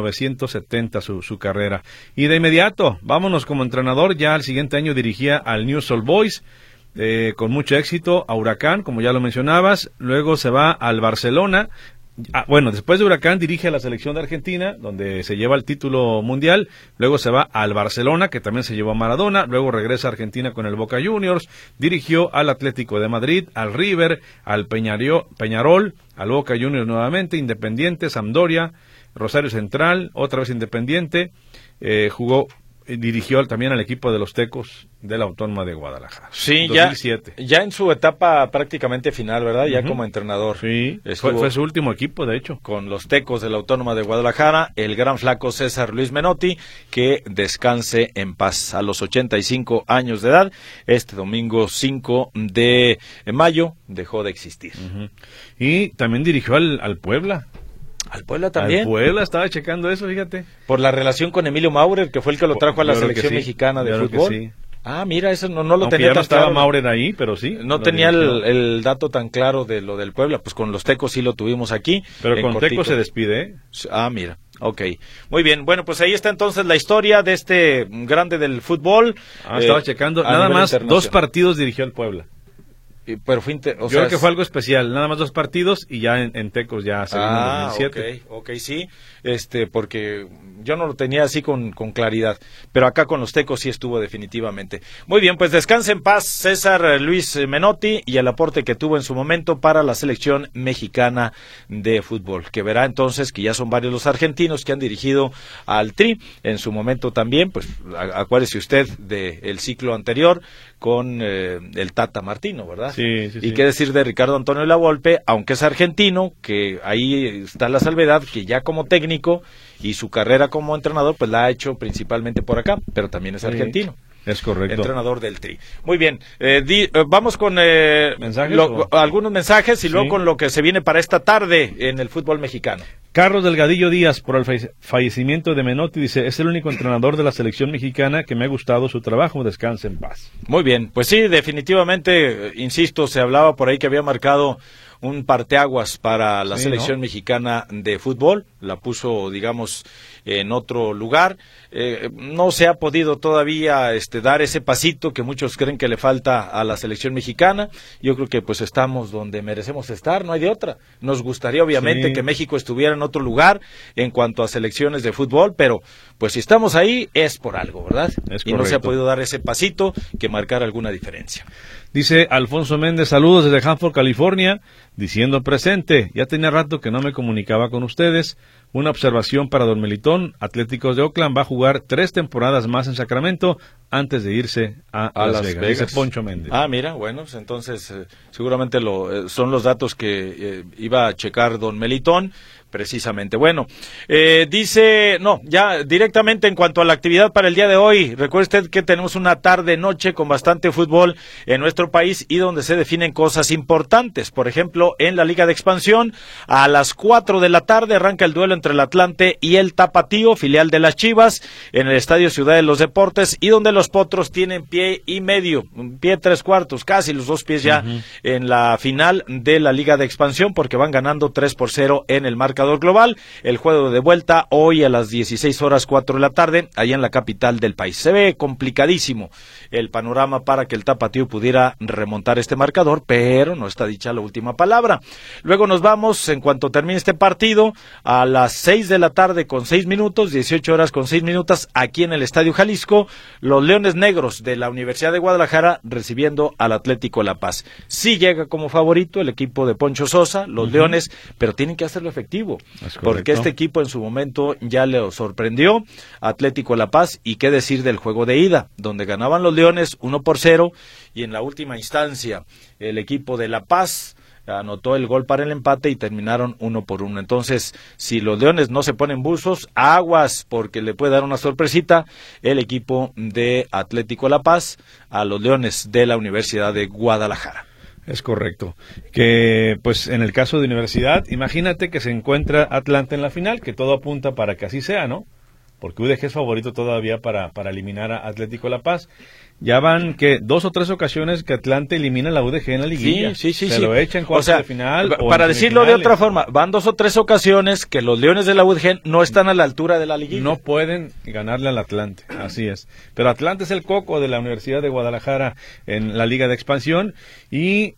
1970 su carrera. Y de inmediato, vámonos como entrenador. Ya al siguiente año dirigía al Newell's Old Boys, con mucho éxito, a Huracán, como ya lo mencionabas. Luego se va al Barcelona. Bueno, después de Huracán dirige a la selección de Argentina, donde se lleva el título mundial. Luego se va al Barcelona, que también se llevó a Maradona. Luego regresa a Argentina con el Boca Juniors. Dirigió al Atlético de Madrid, al River, al Peñarol, al Boca Juniors nuevamente, Independiente, Sampdoria, Rosario Central, otra vez Independiente. Jugó dirigió también al equipo de los Tecos de la Autónoma de Guadalajara.
Sí,
2007.
ya en su etapa prácticamente final, ¿verdad? Ya como entrenador.
Sí, fue su último equipo, de hecho.
Con los Tecos de la Autónoma de Guadalajara, el gran flaco César Luis Menotti, que descanse en paz a los 85 años de edad. Este domingo 5 de mayo dejó de existir.
Y también dirigió al Puebla.
Al Puebla también.
Al Puebla, estaba checando eso, fíjate.
Por la relación con Emilio Maurer, que fue el que lo trajo a la selección mexicana de fútbol.
Sí.
Ah, mira, eso no lo
Aunque
tenía
ya
tan
no estaba
claro.
Maurer ahí, pero sí.
No tenía el dato tan claro de lo del Puebla, pues con los Tecos sí lo tuvimos aquí.
Pero con
cortito.
Tecos se despide, ¿eh?
Ah, mira. Ok, muy bien. Bueno, pues ahí está entonces la historia de este grande del fútbol.
Estaba checando. Nada más 2 partidos dirigió al Puebla.
Pero fue
Yo creo que fue algo especial, nada más 2 partidos y ya en Tecos ya se vino en 2007.
Ok, sí, porque yo no lo tenía así con claridad, pero acá con los Tecos sí estuvo definitivamente. Muy bien, pues descanse en paz César Luis Menotti y el aporte que tuvo en su momento para la selección mexicana de fútbol, que verá entonces que ya son varios los argentinos que han dirigido al Tri, en su momento también, pues acuérdese usted del ciclo anterior con el Tata Martino, ¿verdad?
Sí.
Y qué decir de Ricardo Antonio Lavolpe, aunque es argentino, que ahí está la salvedad, que ya como técnico y su carrera como entrenador, pues la ha hecho principalmente por acá, pero también es argentino.
Es correcto.
Entrenador del Tri. Muy bien, vamos con algunos mensajes y luego con lo que se viene para esta tarde en el fútbol mexicano.
Carlos Delgadillo Díaz, por el fallecimiento de Menotti, dice, es el único entrenador de la selección mexicana que me ha gustado su trabajo, descanse en paz.
Muy bien, pues sí, definitivamente, insisto, se hablaba por ahí que había marcado un parteaguas para la selección mexicana de fútbol, la puso, digamos, en otro lugar. No se ha podido todavía dar ese pasito que muchos creen que le falta a la selección mexicana. Yo creo que pues estamos donde merecemos estar, no hay de otra. Nos gustaría obviamente que México estuviera en otro lugar en cuanto a selecciones de fútbol, pero pues si estamos ahí es por algo, ¿verdad? Y no se ha podido dar ese pasito que marcar alguna diferencia.
Dice Alfonso Méndez, saludos desde Hanford, California, diciendo presente, ya tenía rato que no me comunicaba con ustedes. Una observación para Don Melitón, Atléticos de Oakland va a jugar 3 temporadas más en Sacramento antes de irse a Las Vegas. Dice Poncho Méndez.
Ah, mira, bueno, pues entonces seguramente son los datos que iba a checar Don Melitón. Precisamente. Bueno, ya directamente en cuanto a la actividad para el día de hoy, recuerde usted que tenemos una tarde-noche con bastante fútbol en nuestro país y donde se definen cosas importantes. Por ejemplo, en la Liga de Expansión, a las 4 de la tarde arranca el duelo entre el Atlante y el Tapatío, filial de las Chivas, en el Estadio Ciudad de los Deportes, y donde los Potros tienen pie y medio, un pie 3/4, casi los 2 pies ya en la final de la Liga de Expansión, porque van ganando 3-0 en el marcador global. El juego de vuelta hoy a las 16:04 de la tarde, allá en la capital del país. Se ve complicadísimo el panorama para que el Tapatío pudiera remontar este marcador, pero no está dicha la última palabra. Luego nos vamos, en cuanto termine este partido, a las 6 de la tarde con 6 minutos, 18 horas con 6 minutos, aquí en el Estadio Jalisco, los Leones Negros de la Universidad de Guadalajara recibiendo al Atlético La Paz. Sí llega como favorito el equipo de Poncho Sosa, los Leones, pero tienen que hacerlo efectivo, porque este equipo en su momento ya le sorprendió Atlético La Paz, y qué decir del juego de ida, donde ganaban los Leones 1-0, y en la última instancia el equipo de La Paz anotó el gol para el empate y terminaron 1-1. Entonces, si los Leones no se ponen buzos, aguas, porque le puede dar una sorpresita el equipo de Atlético La Paz a los Leones de la Universidad de Guadalajara.
Es correcto. Que, pues, en el caso de Universidad, imagínate que se encuentra Atlante en la final, que todo apunta para que así sea, ¿no? Porque UDG es favorito todavía para eliminar a Atlético La Paz. Ya van que 2 o 3 ocasiones que Atlante elimina a la UDG en la liguilla.
Sí.
Se lo echa en cuartos de final.
Para decirlo de otra forma, van 2 o 3 ocasiones que los Leones de la UDG no están a la altura de la liguilla.
No pueden ganarle al Atlante, así es. Pero Atlante es el coco de la Universidad de Guadalajara en la Liga de Expansión, y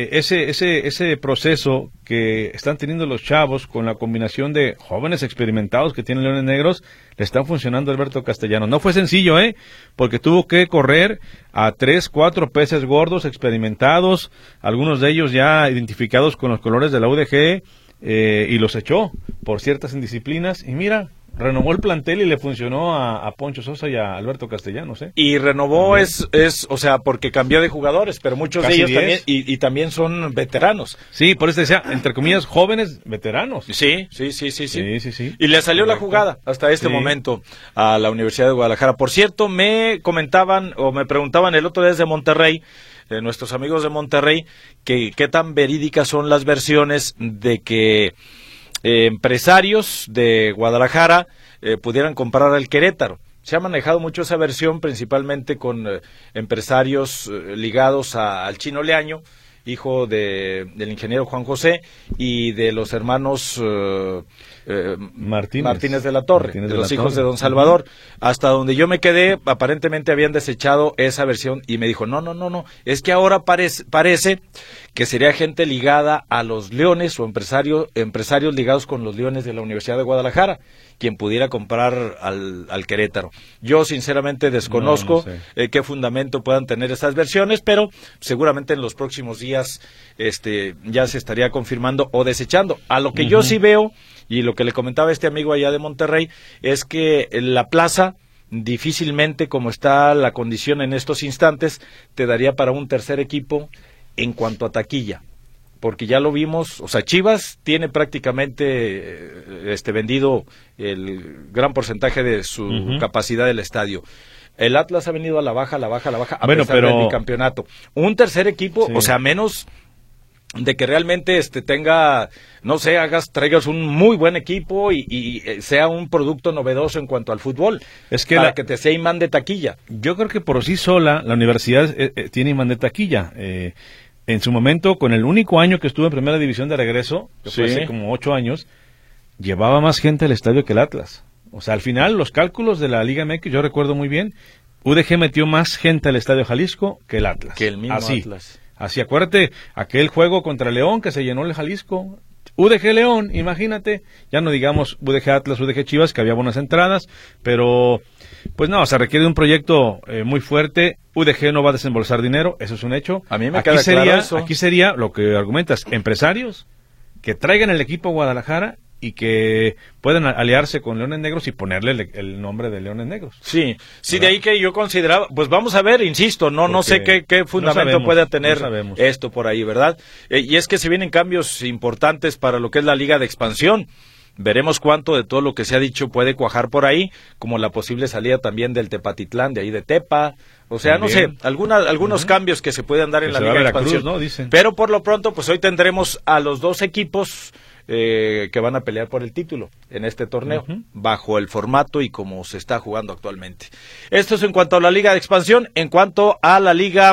ese proceso que están teniendo los chavos con la combinación de jóvenes experimentados que tienen Leones Negros, le están funcionando a Alberto Castellanos. No fue sencillo, porque tuvo que correr a 3, 4 peces gordos experimentados, algunos de ellos ya identificados con los colores de la UDG, y los echó por ciertas indisciplinas, y mira, renovó el plantel y le funcionó a Poncho Sosa y a Alberto Castellanos, ¿eh?
Y renovó o sea, porque cambió de jugadores, pero muchos
Casi
de ellos
10.
también, y también son veteranos.
Sí, por eso decía, entre comillas, jóvenes veteranos.
Sí.
Sí.
Y le salió la
Correcto.
jugada hasta este momento a la Universidad de Guadalajara. Por cierto, me comentaban o me preguntaban el otro día desde Monterrey, nuestros amigos de Monterrey, que qué tan verídicas son las versiones de que empresarios de Guadalajara pudieran comprar al Querétaro. Se ha manejado mucho esa versión, principalmente con empresarios ligados al Chino Leaño, hijo del ingeniero Juan José, y de los hermanos Martínez de la Torre, de los hijos de don Salvador. Hasta donde yo me quedé, aparentemente habían desechado esa versión, y me dijo, no, es que ahora parece que sería gente ligada a los Leones o empresarios ligados con los Leones de la Universidad de Guadalajara, quien pudiera comprar al Querétaro. Yo sinceramente desconozco
No sé.
qué fundamento puedan tener estas versiones, pero seguramente en los próximos días ya se estaría confirmando o desechando. A lo que yo sí veo, y lo que le comentaba este amigo allá de Monterrey, es que la plaza difícilmente, como está la condición en estos instantes, te daría para un tercer equipo en cuanto a taquilla, porque ya lo vimos, o sea, Chivas tiene prácticamente vendido el gran porcentaje de su capacidad del estadio. El Atlas ha venido a la baja, a pesar del bicampeonato. Un tercer equipo, o sea, menos de que realmente tenga, no sé, traigas un muy buen equipo y sea un producto novedoso en cuanto al fútbol,
es que
para que te sea imán de taquilla.
Yo creo que por sí sola la universidad tiene imán de taquilla. En su momento, con el único año que estuvo en primera división de regreso, que fue hace como 8 años, llevaba más gente al estadio que el Atlas. O sea, al final, los cálculos de la Liga MX, yo recuerdo muy bien, UDG metió más gente al estadio Jalisco que el Atlas.
Que el mismo Atlas.
Así, acuérdate, aquel juego contra León que se llenó el Jalisco. UDG León, imagínate, ya no digamos UDG Atlas, UDG Chivas, que había buenas entradas, pero pues no, se requiere un proyecto muy fuerte. UDG no va a desembolsar dinero, eso es un hecho.
A mí me queda claro eso.
Aquí sería lo que argumentas, empresarios que traigan el equipo a Guadalajara y que puedan aliarse con Leones Negros y ponerle el nombre de Leones Negros.
Sí, ¿verdad? De ahí que yo consideraba, pues vamos a ver, insisto, no sé qué fundamento pueda tener esto por ahí, ¿verdad? Y es que se vienen cambios importantes para lo que es la Liga de Expansión. Veremos cuánto de todo lo que se ha dicho puede cuajar por ahí, como la posible salida también del Tepatitlán, de ahí de Tepa. O sea, también, no sé, algunos cambios que se pueden dar en la Liga de Expansión.
¿No? Dicen.
Pero por lo pronto, pues hoy tendremos a los dos equipos que van a pelear por el título en este torneo, bajo el formato y como se está jugando actualmente. Esto es en cuanto a la Liga de Expansión. En cuanto a la Liga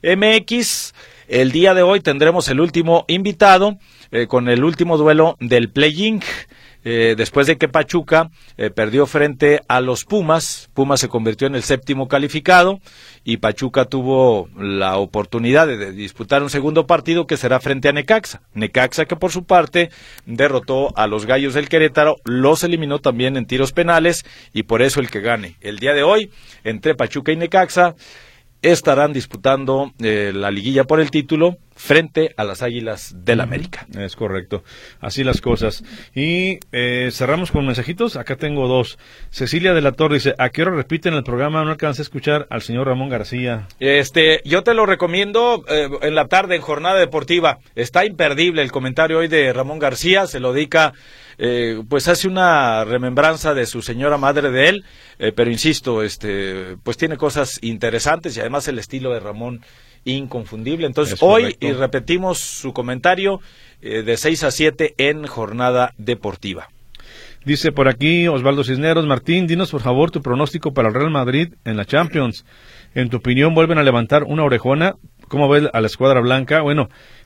MX, el día de hoy tendremos el último invitado con el último duelo del play-in. Después de que Pachuca perdió frente a los Pumas se convirtió en el 7º calificado y Pachuca tuvo la oportunidad de disputar un segundo partido que será frente a Necaxa que por su parte derrotó a los Gallos del Querétaro, los eliminó también en tiros penales y por eso el que gane el día de hoy entre Pachuca y Necaxa estarán disputando la liguilla por el título frente a las Águilas del América.
Es correcto, así las cosas. Y cerramos con mensajitos, acá tengo 2. Cecilia de la Torre dice, ¿a qué hora repiten el programa? No alcancé a escuchar al señor Ramón García.
Yo te lo recomiendo en la tarde en Jornada Deportiva, está imperdible el comentario hoy de Ramón García, se lo dedica, pues hace una remembranza de su señora madre de él, pero insisto, pues tiene cosas interesantes y además el estilo de Ramón inconfundible. Entonces hoy y repetimos su comentario de 6 a 7 en Jornada Deportiva.
Dice por aquí Osvaldo Cisneros, Martín, dinos por favor tu pronóstico para el Real Madrid en la Champions. En tu opinión, ¿vuelven a levantar una orejona? ¿Cómo ves a la escuadra blanca? Bueno,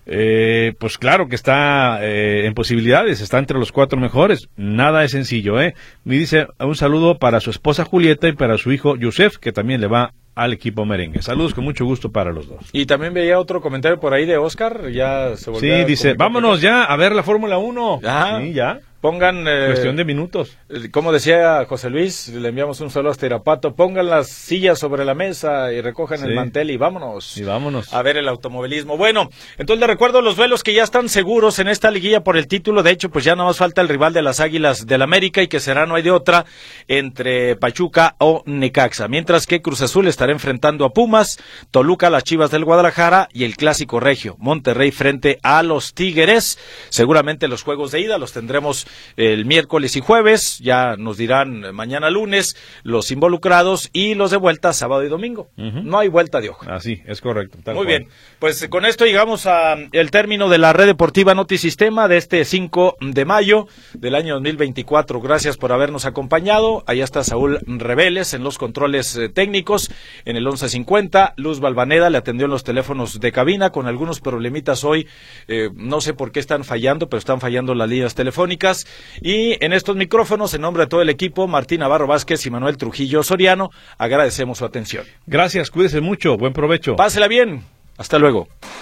pues claro que está en posibilidades, está entre los 4 mejores. Nada es sencillo, Me dice un saludo para su esposa Julieta y para su hijo Yusef, que también le va al equipo merengue. Saludos con mucho gusto para los dos.
Y también veía otro comentario por ahí de Oscar, ya se volvió.
Sí, dice, vámonos ya a ver la Fórmula 1.
Ajá.
Sí, ya.
Pongan...
Cuestión de minutos.
Como decía José Luis, le enviamos un saludo hasta Irapuato, pongan las sillas sobre la mesa y recojan el mantel y vámonos. A ver el automovilismo. Bueno, entonces le recuerdo los duelos que ya están seguros en esta liguilla por el título. De hecho, pues ya nada más falta el rival de las Águilas del América y que será, no hay de otra, entre Pachuca o Necaxa. Mientras que Cruz Azul estará enfrentando a Pumas, Toluca a las Chivas del Guadalajara y el clásico regio, Monterrey frente a los Tigres. Seguramente los juegos de ida los tendremos el miércoles y jueves, ya nos dirán mañana lunes los involucrados y los de vuelta sábado y domingo. No hay vuelta de hoja.
Así, es correcto.
Muy bien, pues con esto llegamos al término de la Red Deportiva Notisistema de este 5 de mayo del año 2024. Gracias por habernos acompañado. Allá está Saúl Reveles en los controles técnicos, en el 1150. Luz Balvaneda le atendió en los teléfonos de cabina con algunos problemitas hoy. No sé por qué están fallando, pero están fallando las líneas telefónicas. Y en estos micrófonos, en nombre de todo el equipo, Martín Navarro Vázquez y Manuel Trujillo Soriano, agradecemos su atención.
Gracias, cuídese mucho, buen provecho.
Pásela bien, hasta luego.